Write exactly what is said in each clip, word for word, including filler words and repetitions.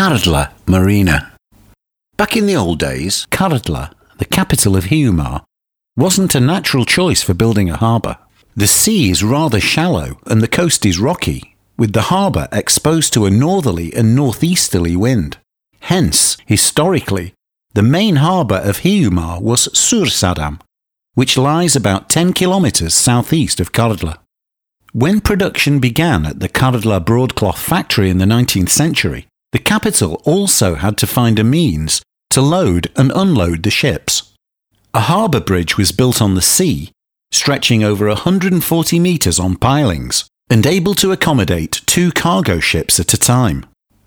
Kardla Marina. Back in the old days, Kardla, the capital of Hiiumaa, wasn't a natural choice for building a harbour. The sea is rather shallow and the coast is rocky, with the harbour exposed to a northerly and northeasterly wind. Hence, historically, the main harbour of Hiiumaa was Suursadam, which lies about ten kilometres southeast of Kardla. When production began at the Kardla broadcloth factory in the nineteenth century, the capital also had to find a means to load and unload the ships. A harbour bridge was built on the sea, stretching over one hundred forty metres on pilings, and able to accommodate two cargo ships at a time.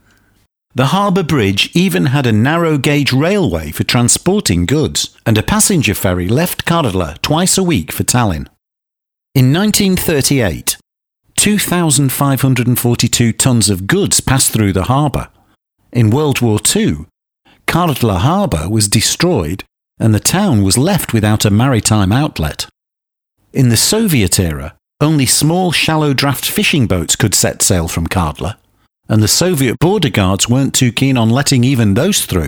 The harbour bridge even had a narrow-gauge railway for transporting goods, and a passenger ferry left Kardla twice a week for Tallinn. In nineteen thirty-eight, two thousand five hundred forty-two tons of goods passed through the harbour. In World War Two, Kardla harbour was destroyed and the town was left without a maritime outlet. In the Soviet era, only small shallow draft fishing boats could set sail from Kardla, and the Soviet border guards weren't too keen on letting even those through.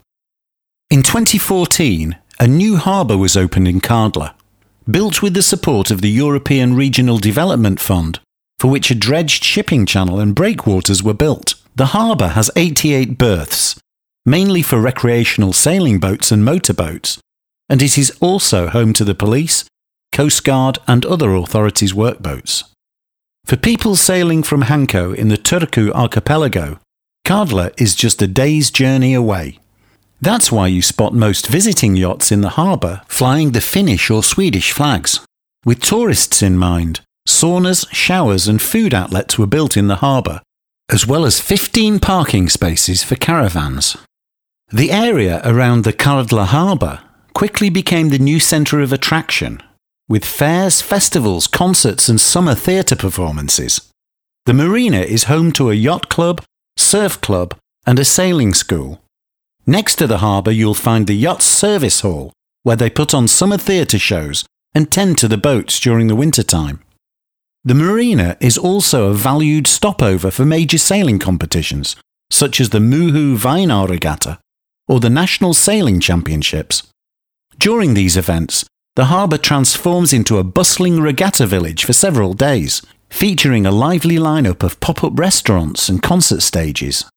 In twenty fourteen, a new harbour was opened in Kardla, built with the support of the European Regional Development Fund, for which a dredged shipping channel and breakwaters were built. The harbour has eighty-eight berths, mainly for recreational sailing boats and motorboats, and it is also home to the police, Coast Guard and other authorities' workboats. For people sailing from Hanko in the Turku archipelago, Kardla is just a day's journey away. That's why you spot most visiting yachts in the harbour flying the Finnish or Swedish flags. With tourists in mind, saunas, showers and food outlets were built in the harbour, as well as fifteen parking spaces for caravans. The area around the Kardla harbour quickly became the new centre of attraction, with fairs, festivals, concerts and summer theatre performances. The marina is home to a yacht club, surf club and a sailing school. Next to the harbour you'll find the yacht service hall, where they put on summer theatre shows and tend to the boats during the winter time. The marina is also a valued stopover for major sailing competitions, such as the Muhu Vainau Regatta or the National Sailing Championships. During these events, the harbour transforms into a bustling regatta village for several days, featuring a lively lineup of pop-up restaurants and concert stages.